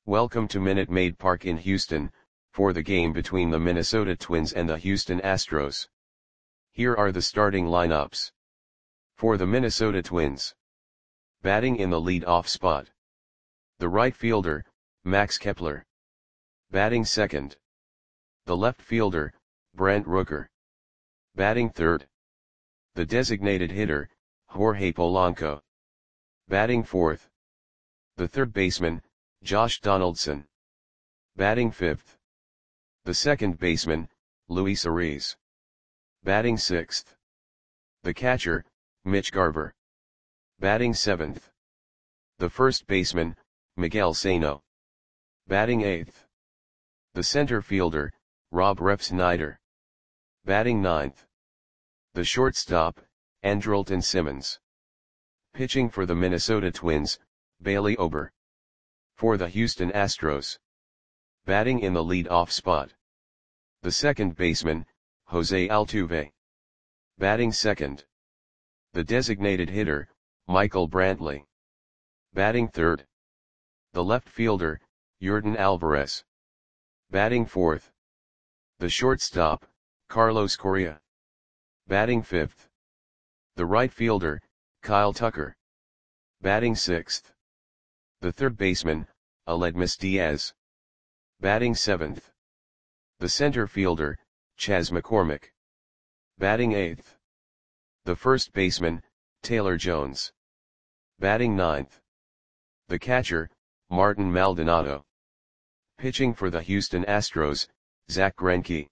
Welcome to Minute Maid Park in Houston, for the game between the Minnesota Twins and the Houston Astros. Here are the starting lineups. For the Minnesota Twins. Batting in the lead-off spot. The right fielder, Max Kepler. Batting second. The left fielder, Brent Rooker. Batting third. The designated hitter, Jorge Polanco. Batting fourth. The third baseman, Josh Donaldson. Batting fifth. The second baseman, Luis Arraez. Batting sixth. The catcher, Mitch Garver. Batting seventh. The first baseman, Miguel Sano. Batting eighth. The center fielder, Rob Refsnyder. Batting ninth. The shortstop, Andrelton Simmons. Pitching for the Minnesota Twins, Bailey Ober. For the Houston Astros. Batting in the lead-off spot. The second baseman, Jose Altuve. Batting second. The designated hitter, Michael Brantley. Batting third. The left fielder, Yordan Alvarez. Batting fourth. The shortstop, Carlos Correa. Batting fifth. The right fielder, Kyle Tucker. Batting sixth. The third baseman, Aledmys Diaz. Batting seventh. The center fielder, Chas McCormick. Batting eighth. The first baseman, Taylor Jones. Batting ninth. The catcher, Martin Maldonado. Pitching for the Houston Astros, Zach Greinke.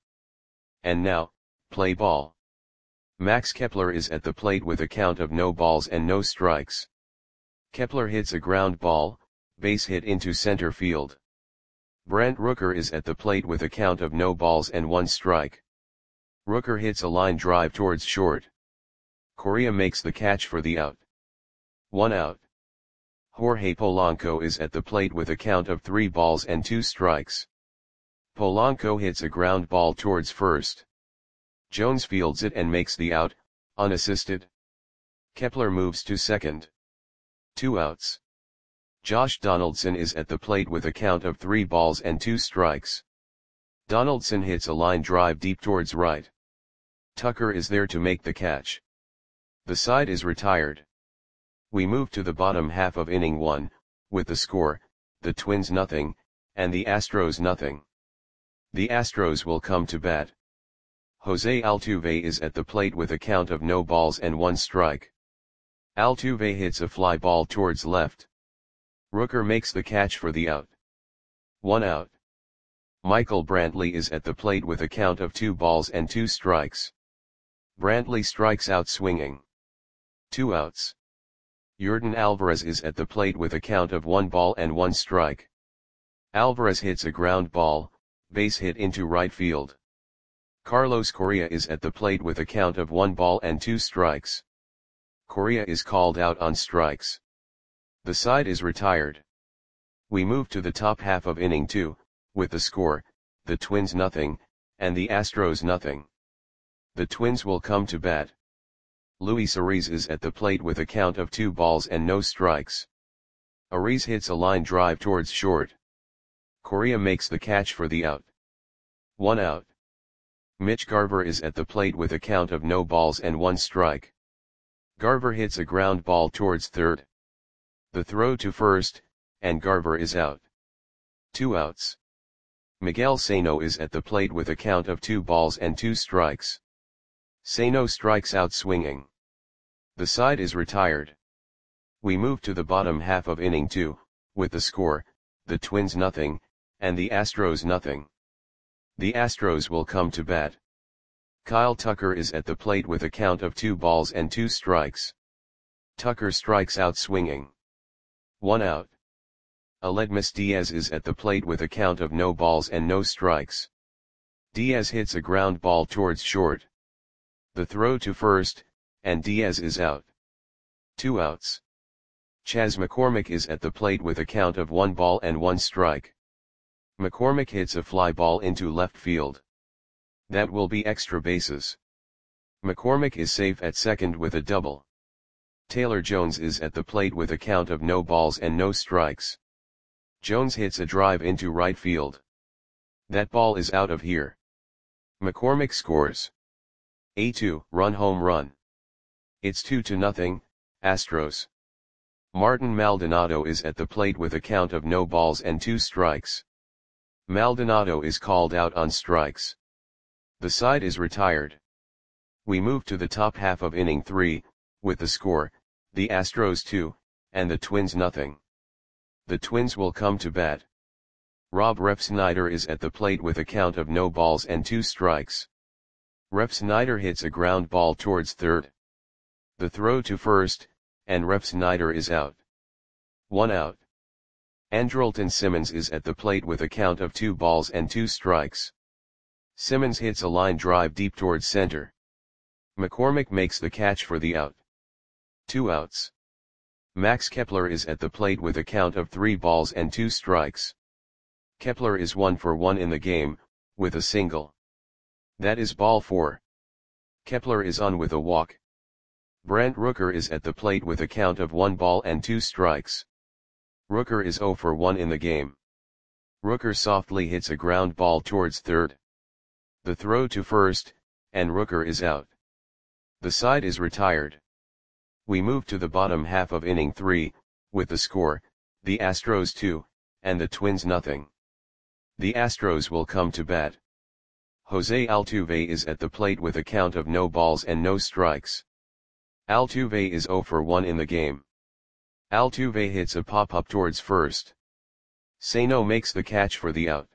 And now, play ball. Max Kepler is at the plate with a count of no balls and no strikes. Kepler hits a ground ball, base hit into center field. Brent Rooker is at the plate with a count of no balls and one strike. Rooker hits a line drive towards short. Correa makes the catch for the out. 1 out. Jorge Polanco is at the plate with a count of 3 balls and 2 strikes. Polanco hits a ground ball towards first. Jones fields it and makes the out, unassisted. Kepler moves to second. 2 outs. Josh Donaldson is at the plate with a count of 3 balls and 2 strikes. Donaldson hits a line drive deep towards right. Tucker is there to make the catch. The side is retired. We move to the bottom half of inning 1, with the score, the Twins nothing, and the Astros nothing. The Astros will come to bat. Jose Altuve is at the plate with a count of no balls and 1 strike. Altuve hits a fly ball towards left. Rooker makes the catch for the out. 1 out. Michael Brantley is at the plate with a count of 2 balls and 2 strikes. Brantley strikes out swinging. 2 outs. Yordan Alvarez is at the plate with a count of 1 ball and 1 strike. Alvarez hits a ground ball, base hit into right field. Carlos Correa is at the plate with a count of 1 ball and 2 strikes. Correa is called out on strikes. The side is retired. We move to the top half of inning 2, with the score, the Twins nothing, and the Astros nothing. The Twins will come to bat. Luis Arraez is at the plate with a count of 2 balls and no strikes. Arraez hits a line drive towards short. Correa makes the catch for the out. 1 out. Mitch Garver is at the plate with a count of no balls and 1 strike. Garver hits a ground ball towards third. The throw to first, and Garver is out. 2 outs. Miguel Sano is at the plate with a count of 2 balls and 2 strikes. Sano strikes out swinging. The side is retired. We move to the bottom half of inning 2, with the score, the Twins nothing, and the Astros nothing. The Astros will come to bat. Kyle Tucker is at the plate with a count of 2 balls and 2 strikes. Tucker strikes out swinging. 1 out. Aledmys Diaz is at the plate with a count of no balls and no strikes. Diaz hits a ground ball towards short. The throw to first, and Diaz is out. 2 outs. Chas McCormick is at the plate with a count of 1 ball and 1 strike. McCormick hits a fly ball into left field. That will be extra bases. McCormick is safe at second with a double. Taylor Jones is at the plate with a count of no balls and no strikes. Jones hits a drive into right field. That ball is out of here. McCormick scores a 2-run home run. It's 2-0, Astros. Martin Maldonado is at the plate with a count of no balls and 2 strikes. Maldonado is called out on strikes. The side is retired. We move to the top half of inning 3, with the score, the Astros 2, and the Twins nothing. The Twins will come to bat. Rob Refsnyder is at the plate with a count of no balls and 2 strikes. Refsnyder hits a ground ball towards third. The throw to first, and Refsnyder is out. 1 out. Andrelton Simmons is at the plate with a count of 2 balls and 2 strikes. Simmons hits a line drive deep towards center. McCormick makes the catch for the out. 2 outs. Max Kepler is at the plate with a count of 3 balls and 2 strikes. Kepler is 1 for 1 in the game, with a single. That is ball 4. Kepler is on with a walk. Brent Rooker is at the plate with a count of 1 ball and 2 strikes. Rooker is 0 for 1 in the game. Rooker softly hits a ground ball towards third. The throw to first, and Rooker is out. The side is retired. We move to the bottom half of inning 3, with the score, the Astros 2, and the Twins nothing. The Astros will come to bat. Jose Altuve is at the plate with a count of no balls and no strikes. Altuve is 0 for 1 in the game. Altuve hits a pop-up towards first. Sano makes the catch for the out.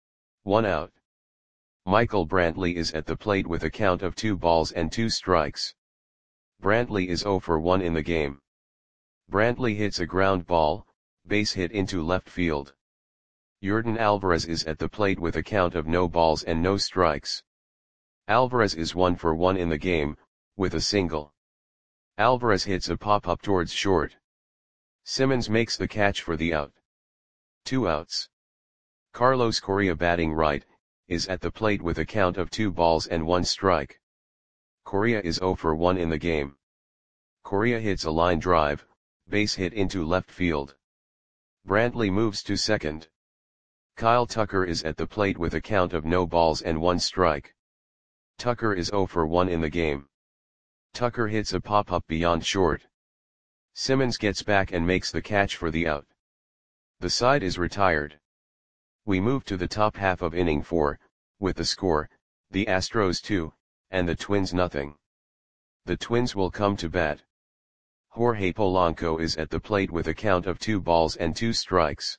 1 out. Michael Brantley is at the plate with a count of 2 balls and 2 strikes. Brantley is 0 for 1 in the game. Brantley hits a ground ball, base hit into left field. Yordan Alvarez is at the plate with a count of no balls and no strikes. Alvarez is 1 for 1 in the game, with a single. Alvarez hits a pop-up towards short. Simmons makes the catch for the out. 2 outs. Carlos Correa batting right, is at the plate with a count of 2 balls and 1 strike. Correa is 0 for 1 in the game. Correa hits a line drive, base hit into left field. Brantley moves to second. Kyle Tucker is at the plate with a count of no balls and 1 strike. Tucker is 0 for 1 in the game. Tucker hits a pop-up beyond short. Simmons gets back and makes the catch for the out. The side is retired. We move to the top half of inning 4, with the score, the Astros 2, and the Twins nothing. The Twins will come to bat. Jorge Polanco is at the plate with a count of 2 balls and 2 strikes.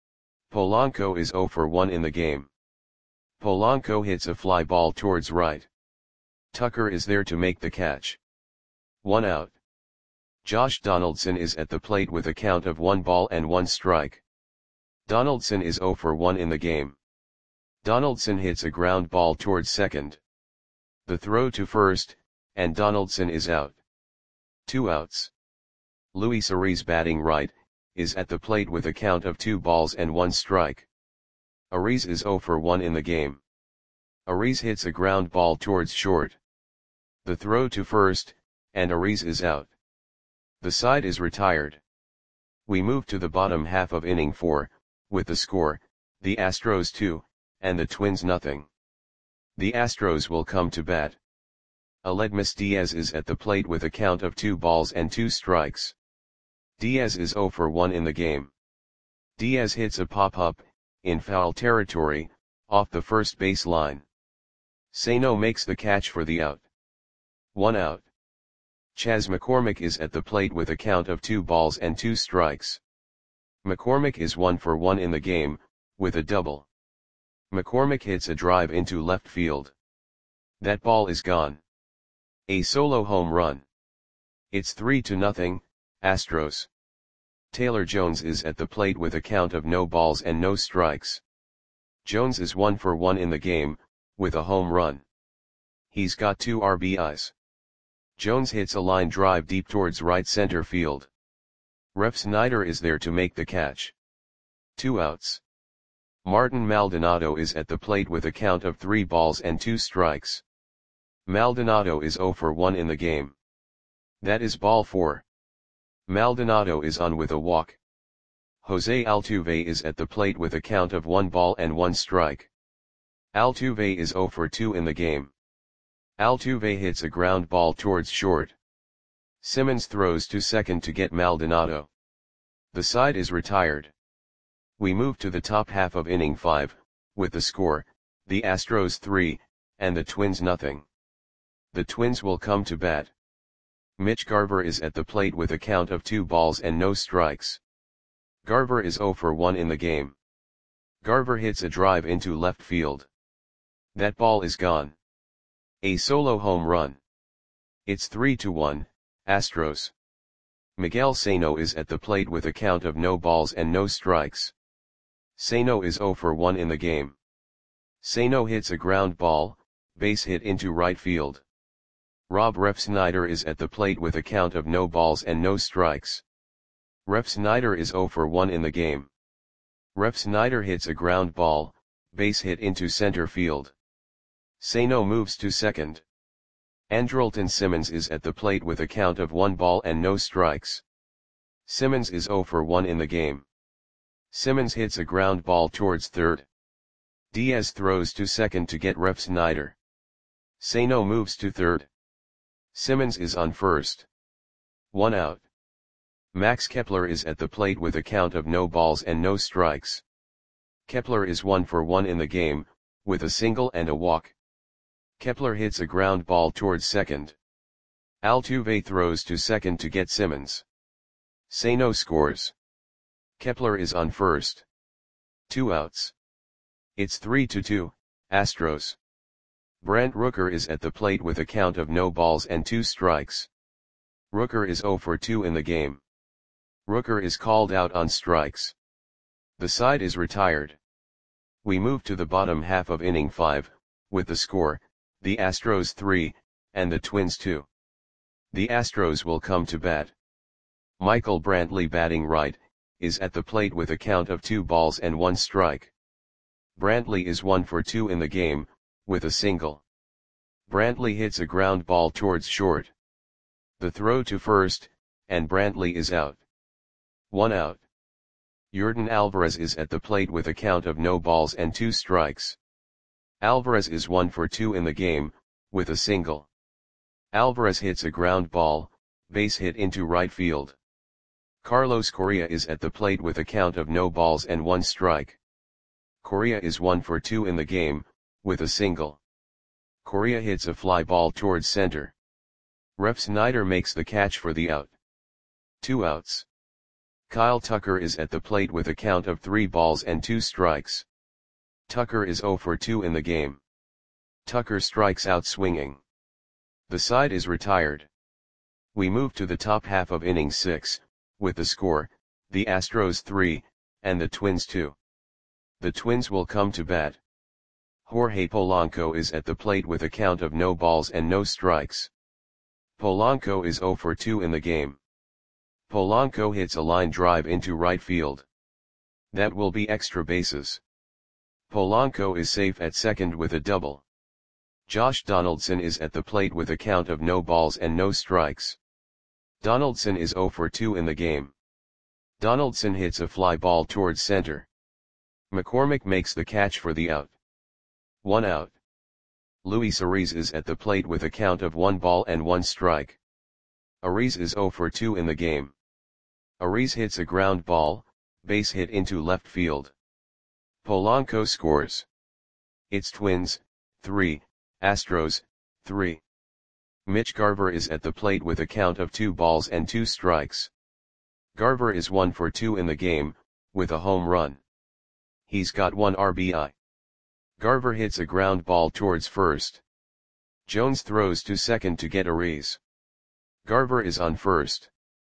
Polanco is 0 for 1 in the game. Polanco hits a fly ball towards right. Tucker is there to make the catch. 1 out. Josh Donaldson is at the plate with a count of 1 ball and 1 strike. Donaldson is 0 for 1 in the game. Donaldson hits a ground ball towards second. The throw to first, and Donaldson is out. 2 outs. Luis Ariz batting right, is at the plate with a count of 2 balls and 1 strike. Ariz is 0 for 1 in the game. Ariz hits a ground ball towards short. The throw to first, and Ariz is out. The side is retired. We move to the bottom half of inning 4, with the score, the Astros 2, and the Twins nothing. The Astros will come to bat. Aledmys Diaz is at the plate with a count of 2 balls and 2 strikes. Diaz is 0 for 1 in the game. Diaz hits a pop-up, in foul territory, off the first base line. Sano makes the catch for the out. 1 out. Chas McCormick is at the plate with a count of 2 balls and 2 strikes. McCormick is 1 for 1 in the game, with a double. McCormick hits a drive into left field. That ball is gone. A solo home run. It's 3-0, Astros. Taylor Jones is at the plate with a count of no balls and no strikes. Jones is 1 for 1 in the game, with a home run. He's got 2 RBIs. Jones hits a line drive deep towards right center field. Refsnyder is there to make the catch. 2 outs. Martin Maldonado is at the plate with a count of 3 balls and 2 strikes. Maldonado is 0 for 1 in the game. That is ball 4. Maldonado is on with a walk. Jose Altuve is at the plate with a count of 1 ball and 1 strike. Altuve is 0 for 2 in the game. Altuve hits a ground ball towards short. Simmons throws to second to get Maldonado. The side is retired. We move to the top half of inning 5, with the score, the Astros 3, and the Twins nothing. The Twins will come to bat. Mitch Garver is at the plate with a count of 2 balls and no strikes. Garver is 0 for 1 in the game. Garver hits a drive into left field. That ball is gone. A solo home run. It's 3-1, Astros. Miguel Sano is at the plate with a count of no balls and no strikes. Sano is 0 for 1 in the game. Sano hits a ground ball, base hit into right field. Rob Refsnyder is at the plate with a count of no balls and no strikes. Refsnyder is 0 for 1 in the game. Refsnyder hits a ground ball, base hit into center field. Sano moves to second. Andrelton Simmons is at the plate with a count of 1 ball and no strikes. Simmons is 0 for 1 in the game. Simmons hits a ground ball towards third. Diaz throws to second to get Refsnyder. Sano moves to third. Simmons is on first. 1 out. Max Kepler is at the plate with a count of no balls and no strikes. Kepler is 1 for 1 in the game, with a single and a walk. Kepler hits a ground ball towards second. Altuve throws to second to get Simmons. Sano scores. Kepler is on first. 2 outs. It's 3-2, Astros. Brent Rooker is at the plate with a count of no balls and 2 strikes. Rooker is 0 for 2 in the game. Rooker is called out on strikes. The side is retired. We move to the bottom half of inning 5, with the score, the Astros 3, and the Twins 2. The Astros will come to bat. Michael Brantley, batting right, is at the plate with a count of 2 balls and 1 strike. Brantley is 1 for 2 in the game, with a single. Brantley hits a ground ball towards short. The throw to first, and Brantley is out. 1 out. Yordan Alvarez is at the plate with a count of no balls and 2 strikes. Alvarez is 1 for 2 in the game, with a single. Alvarez hits a ground ball, base hit into right field. Carlos Correa is at the plate with a count of no balls and 1 strike. Correa is 1 for 2 in the game, with a single. Correa hits a fly ball towards center. Refsnyder makes the catch for the out. 2 outs. Kyle Tucker is at the plate with a count of 3 balls and 2 strikes. Tucker is 0 for 2 in the game. Tucker strikes out swinging. The side is retired. We move to the top half of inning 6, with the score, the Astros 3, and the Twins 2. The Twins will come to bat. Jorge Polanco is at the plate with a count of no balls and no strikes. Polanco is 0 for 2 in the game. Polanco hits a line drive into right field. That will be extra bases. Polanco is safe at second with a double. Josh Donaldson is at the plate with a count of no balls and no strikes. Donaldson is 0 for 2 in the game. Donaldson hits a fly ball towards center. McCormick makes the catch for the out. 1 out. Luis Ariz is at the plate with a count of 1 ball and 1 strike. Ariz is 0 for 2 in the game. Ariz hits a ground ball, base hit into left field. Polanco scores. It's Twins, 3, Astros, 3. Mitch Garver is at the plate with a count of 2 balls and 2 strikes. Garver is 1 for 2 in the game, with a home run. He's got 1 RBI. Garver hits a ground ball towards first. Jones throws to second to get Ariz. Garver is on first.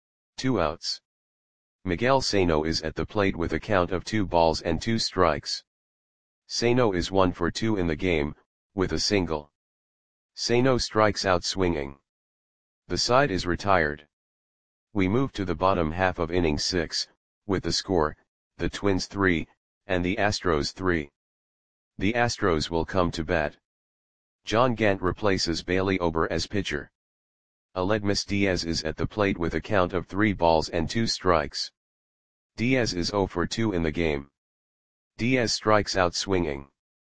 2 outs. Miguel Sano is at the plate with a count of 2 balls and 2 strikes. Sano is 1 for 2 in the game, with a single. Sano strikes out swinging. The side is retired. We move to the bottom half of inning 6, with the score, the Twins 3, and the Astros 3. The Astros will come to bat. John Gant replaces Bailey Ober as pitcher. Aledmys Diaz is at the plate with a count of 3 balls and 2 strikes. Diaz is 0 for 2 in the game. Diaz strikes out swinging.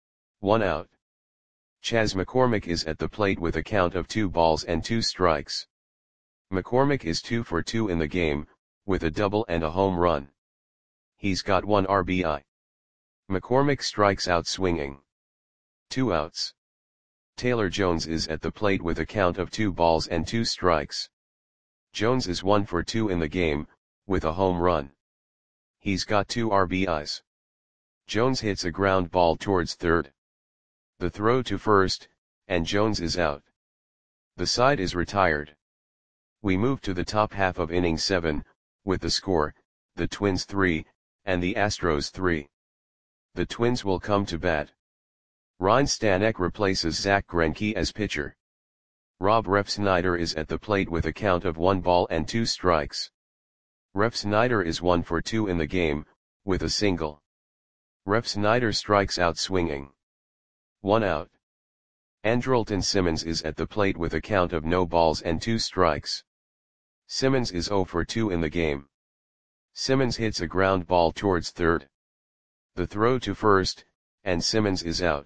1 out. Chas McCormick is at the plate with a count of 2 balls and 2 strikes. McCormick is 2 for 2 in the game, with a double and a home run. He's got 1 RBI. McCormick strikes out swinging. 2 outs. Taylor Jones is at the plate with a count of 2 balls and 2 strikes. Jones is 1 for 2 in the game, with a home run. He's got 2 RBIs. Jones hits a ground ball towards third. The throw to first, and Jones is out. The side is retired. We move to the top half of inning 7, with the score, the Twins 3, and the Astros 3. The Twins will come to bat. Ryne Stanek replaces Zach Greinke as pitcher. Rob Refsnyder is at the plate with a count of 1 ball and 2 strikes. Refsnyder is 1 for 2 in the game, with a single. Refsnyder strikes out swinging. 1 out. Andrelton Simmons is at the plate with a count of no balls and 2 strikes. Simmons is 0 for 2 in the game. Simmons hits a ground ball towards third. The throw to first, and Simmons is out.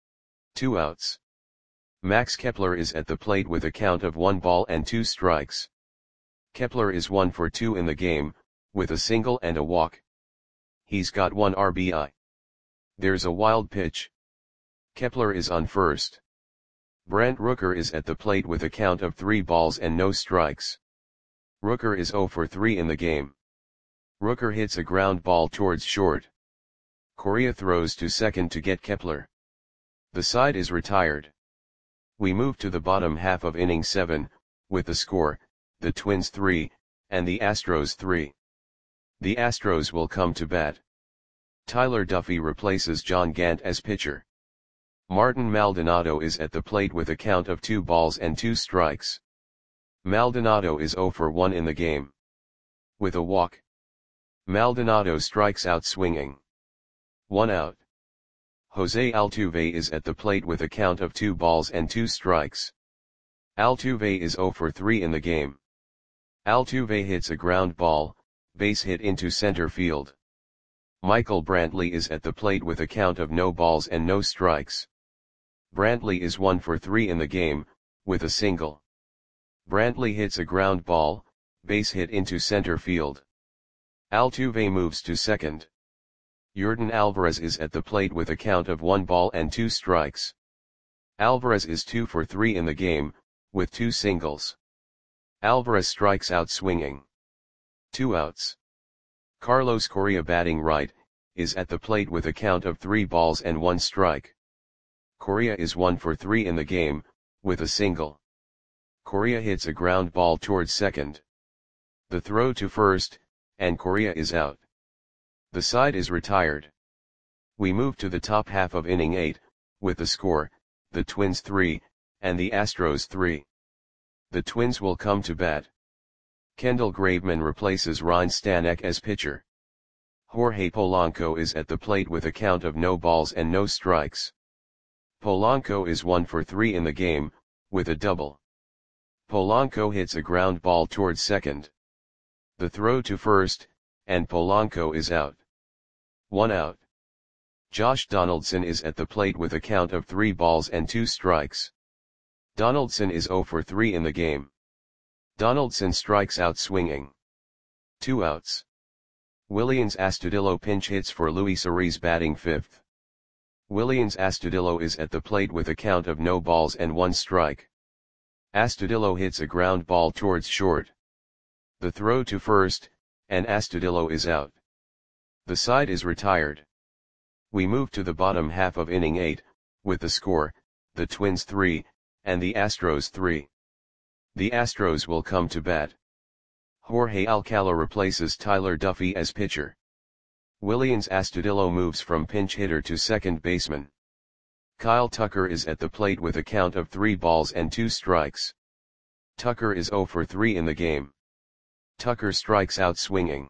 2 outs. Max Kepler is at the plate with a count of 1 ball and 2 strikes. Kepler is 1 for 2 in the game, with a single and a walk. He's got 1 RBI. There's a wild pitch. Kepler is on first. Brent Rooker is at the plate with a count of 3 balls and no strikes. Rooker is 0 for 3 in the game. Rooker hits a ground ball towards short. Correa throws to second to get Kepler. The side is retired. We move to the bottom half of inning 7, with the score, the Twins 3, and the Astros 3. The Astros will come to bat. Tyler Duffy replaces John Gant as pitcher. Martin Maldonado is at the plate with a count of 2 balls and 2 strikes. Maldonado is 0 for 1 in the game. With a walk. Maldonado strikes out swinging. 1 out. Jose Altuve is at the plate with a count of 2 balls and 2 strikes. Altuve is 0 for 3 in the game. Altuve hits a ground ball, base hit into center field. Michael Brantley is at the plate with a count of no balls and no strikes. Brantley is 1 for 3 in the game, with a single. Brantley hits a ground ball, base hit into center field. Altuve moves to second. Yordan Alvarez is at the plate with a count of 1 ball and 2 strikes. Alvarez is 2 for 3 in the game, with 2 singles. Alvarez strikes out swinging. 2 outs. Carlos Correa, batting right, is at the plate with a count of 3 balls and 1 strike. Correa is 1 for 3 in the game, with a single. Correa hits a ground ball towards second. The throw to first, and Correa is out. The side is retired. We move to the top half of inning 8, with the score, the Twins 3, and the Astros 3. The Twins will come to bat. Kendall Graveman replaces Ryne Stanek as pitcher. Jorge Polanco is at the plate with a count of no balls and no strikes. Polanco is 1 for 3 in the game, with a double. Polanco hits a ground ball towards second. The throw to first, and Polanco is out. 1 out. Josh Donaldson is at the plate with a count of 3 balls and 2 strikes. Donaldson is 0 for 3 in the game. Donaldson strikes out swinging. 2 outs. Willians Astudillo pinch hits for Luis Ariz, batting fifth. Willians Astudillo is at the plate with a count of no balls and 1 strike. Astudillo hits a ground ball towards short. The throw to first, and Astudillo is out. The side is retired. We move to the bottom half of inning 8, with the score, the Twins 3, and the Astros 3. The Astros will come to bat. Jorge Alcala replaces Tyler Duffy as pitcher. Willians Astudillo moves from pinch hitter to second baseman. Kyle Tucker is at the plate with a count of 3 balls and 2 strikes. Tucker is 0 for 3 in the game. Tucker strikes out swinging.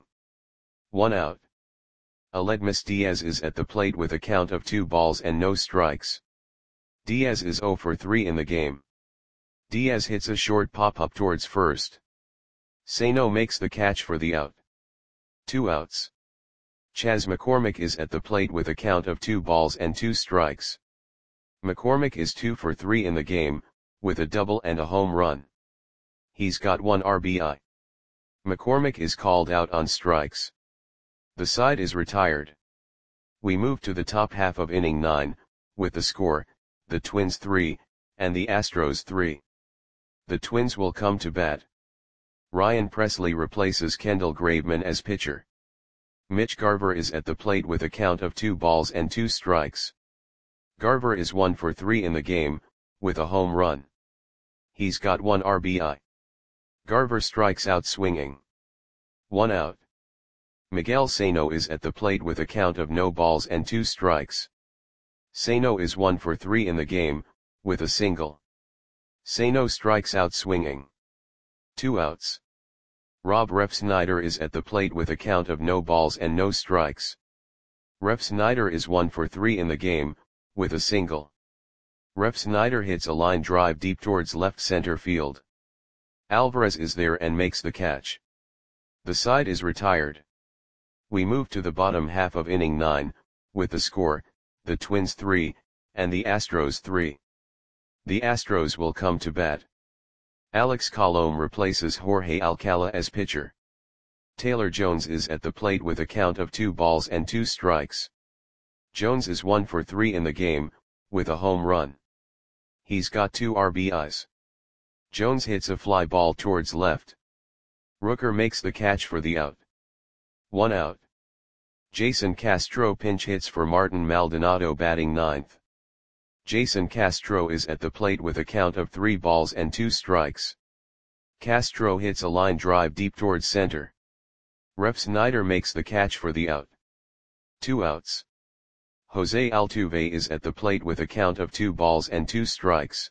1 out. Aledmys Diaz is at the plate with a count of 2 balls and no strikes. Diaz is 0 for 3 in the game. Diaz hits a short pop-up towards first. Sano makes the catch for the out. 2 outs. Chas McCormick is at the plate with a count of 2 balls and 2 strikes. McCormick is 2 for 3 in the game, with a double and a home run. He's got 1 RBI. McCormick is called out on strikes. The side is retired. We move to the top half of inning 9, with the score, the Twins 3, and the Astros 3. The Twins will come to bat. Ryan Presley replaces Kendall Graveman as pitcher. Mitch Garver is at the plate with a count of 2 balls and 2 strikes. Garver is 1 for 3 in the game, with a home run. He's got 1 RBI. Garver strikes out swinging. 1 out. Miguel Sano is at the plate with a count of no balls and 2 strikes. Sano is 1 for 3 in the game, with a single. Sano strikes out swinging. 2 outs. Rob Refsnyder is at the plate with a count of no balls and no strikes. Refsnyder is 1 for 3 in the game, with a single. Refsnyder hits a line drive deep towards left center field. Alvarez is there and makes the catch. The side is retired. We move to the bottom half of inning 9, with the score, the Twins 3, and the Astros 3. The Astros will come to bat. Alex Colomé replaces Jorge Alcala as pitcher. Taylor Jones is at the plate with a count of 2 balls and 2 strikes. Jones is 1 for 3 in the game, with a home run. He's got 2 RBIs. Jones hits a fly ball towards left. Rooker makes the catch for the out. 1 out. Jason Castro pinch hits for Martin Maldonado batting 9th. Jason Castro is at the plate with a count of 3 balls and 2 strikes. Castro hits a line drive deep towards center. Refsnyder makes the catch for the out. 2 outs. Jose Altuve is at the plate with a count of 2 balls and 2 strikes.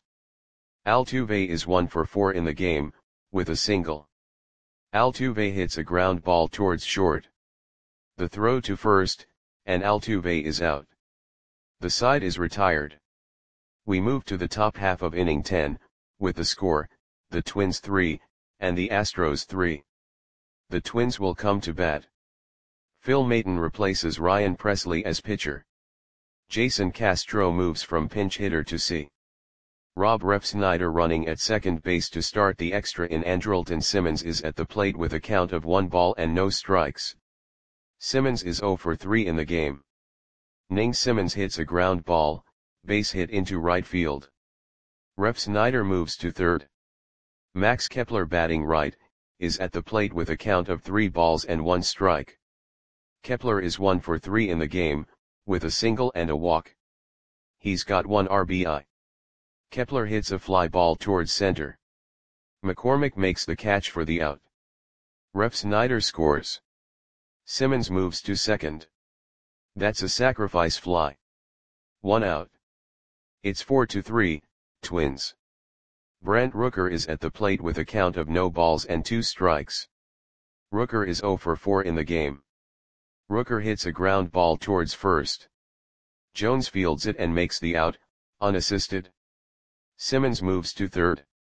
Altuve is 1 for 4 in the game, with a single. Altuve hits a ground ball towards short. The throw to first, and Altuve is out. The side is retired. We move to the top half of inning 10, with the score, the Twins 3, and the Astros 3. The Twins will come to bat. Phil Maton replaces Ryan Presley as pitcher. Jason Castro moves from pinch hitter to C. Rob Refsnyder running at second base to start the extra in. Andrelton Simmons is at the plate with a count of 1 ball and no strikes. Simmons is 0 for 3 in the game. Ning Simmons hits a ground ball, base hit into right field. Refsnyder moves to third. Max Kepler batting right, is at the plate with a count of 3 balls and 1 strike. Kepler is 1 for 3 in the game, with a single and a walk. He's got 1 RBI. Kepler hits a fly ball towards center. McCormick makes the catch for the out. Refsnyder scores. Simmons moves to second. That's a sacrifice fly. 1 out. It's 4-3, Twins. Brent Rooker is at the plate with a count of no balls and 2 strikes. Rooker is 0 for 4 in the game. Rooker hits a ground ball towards first. Jones fields it and makes the out, unassisted. Simmons moves to third.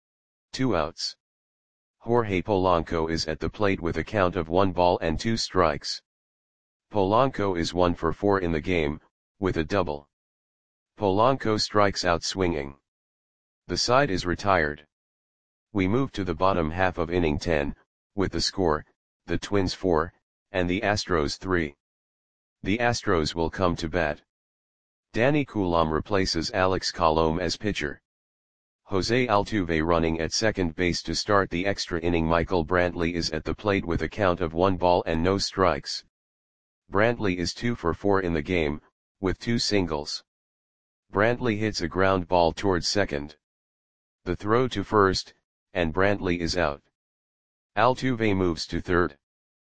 2 outs. Jorge Polanco is at the plate with a count of 1 ball and 2 strikes. Polanco is 1 for 4 in the game, with a double. Polanco strikes out swinging. The side is retired. We move to the bottom half of inning 10, with the score, the Twins 4, and the Astros 3. The Astros will come to bat. Danny Coulombe replaces Alex Colomé as pitcher. Jose Altuve running at second base to start the extra inning. Michael Brantley is at the plate with a count of 1 ball and no strikes. Brantley is 2 for 4 in the game, with 2 singles. Brantley hits a ground ball towards second. The throw to first, and Brantley is out. Altuve moves to third.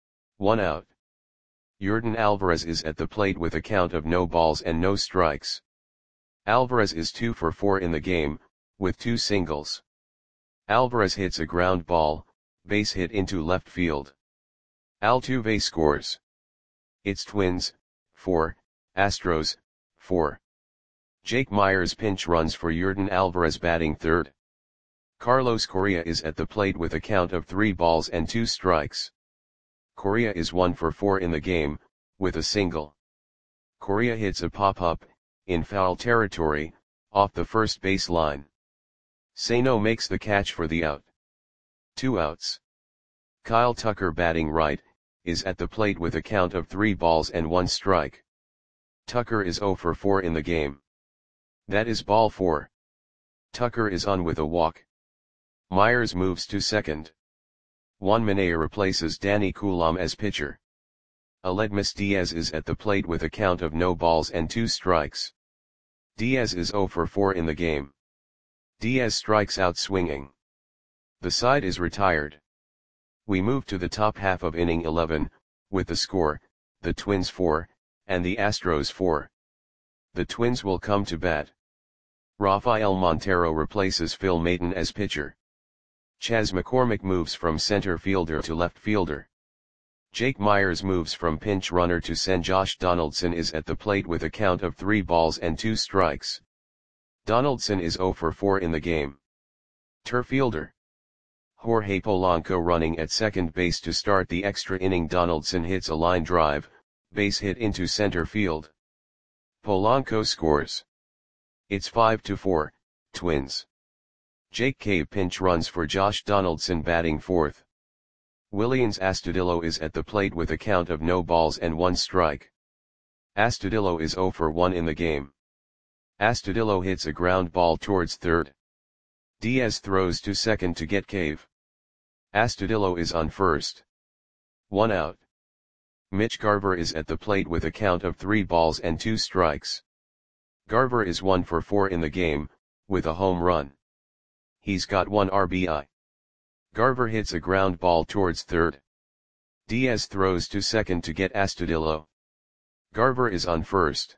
1 out. Yordan Alvarez is at the plate with a count of no balls and no strikes. Alvarez is 2 for 4 in the game, with 2 singles. Alvarez hits a ground ball, base hit into left field. Altuve scores. It's Twins, 4, Astros, 4. Jake Meyers pinch runs for Yordan Alvarez batting third. Carlos Correa is at the plate with a count of 3 balls and 2 strikes. Correa is 1 for 4 in the game, with a single. Correa hits a pop-up, in foul territory, off the first base line. Sano makes the catch for the out. 2 outs. Kyle Tucker, batting right, is at the plate with a count of 3 balls and 1 strike. Tucker is 0 for 4 in the game. That is ball 4. Tucker is on with a walk. Myers moves to second. Juan Minaya replaces Danny Coulombe as pitcher. Aledmys Diaz is at the plate with a count of no balls and 2 strikes. Diaz is 0 for 4 in the game. Diaz strikes out swinging. The side is retired. We move to the top half of inning 11, with the score, the Twins 4, and the Astros 4. The Twins will come to bat. Rafael Montero replaces Phil Maton as pitcher. Chas McCormick moves from center fielder to left fielder. Jake Myers moves from pinch runner to center. Josh Donaldson is at the plate with a count of 3 balls and 2 strikes. Donaldson is 0 for 4 in the game. Turf fielder. Jorge Polanco running at second base to start the extra inning. Donaldson hits a line drive, base hit into center field. Polanco scores. It's 5-4, Twins. Jake Cave pinch runs for Josh Donaldson, batting fourth. Willians Astudillo is at the plate with a count of no balls and 1 strike. Astudillo is 0 for 1 in the game. Astudillo hits a ground ball towards third. Diaz throws to second to get Cave. Astudillo is on first. 1 out. Mitch Garver is at the plate with a count of 3 balls and 2 strikes. Garver is 1 for 4 in the game, with a home run. He's got 1 RBI. Garver hits a ground ball towards third. Diaz throws to second to get Astudillo. Garver is on first.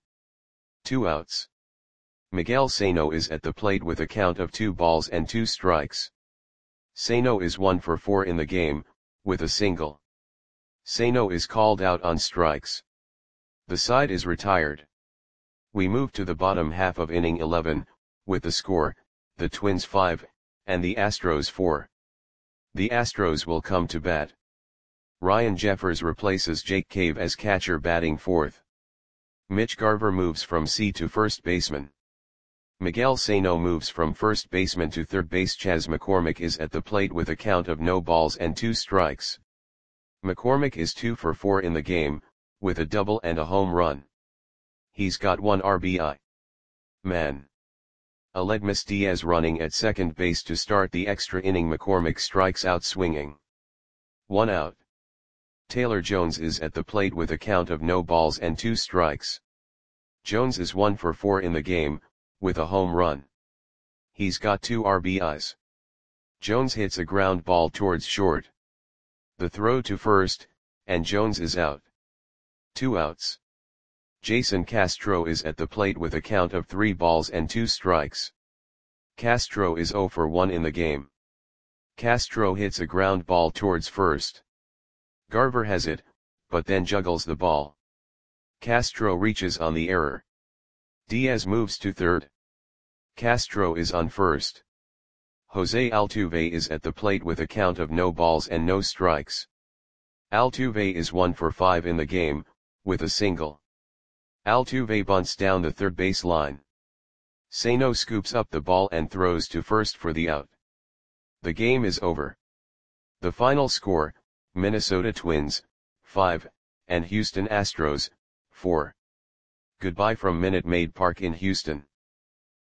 2 outs. Miguel Sano is at the plate with a count of 2 balls and 2 strikes. Sano is 1 for 4 in the game, with a single. Sano is called out on strikes. The side is retired. We move to the bottom half of inning 11, with the score, the Twins 5, and the Astros 4. The Astros will come to bat. Ryan Jeffers replaces Jake Cave as catcher, batting fourth. Mitch Garver moves from C to first baseman. Miguel Sano moves from first baseman to third base. Chas McCormick is at the plate with a count of no balls and 2 strikes. McCormick is 2 for 4 in the game, with a double and a home run. He's got 1 RBI. Man. Aledmys Diaz running at second base to start the extra inning. McCormick strikes out swinging. 1 out. Taylor Jones is at the plate with a count of no balls and 2 strikes. Jones is 1 for 4 in the game, with a home run. He's got 2 RBIs. Jones hits a ground ball towards short. The throw to first, and Jones is out. 2 outs. Jason Castro is at the plate with a count of 3 balls and 2 strikes. Castro is 0 for 1 in the game. Castro hits a ground ball towards first. Garver has it, but then juggles the ball. Castro reaches on the error. Diaz moves to third. Castro is on first. Jose Altuve is at the plate with a count of no balls and no strikes. Altuve is 1 for 5 in the game, with a single. Altuve bunts down the third base line. Sano scoops up the ball and throws to first for the out. The game is over. The final score, Minnesota Twins, 5, and Houston Astros, 4. Goodbye from Minute Maid Park in Houston.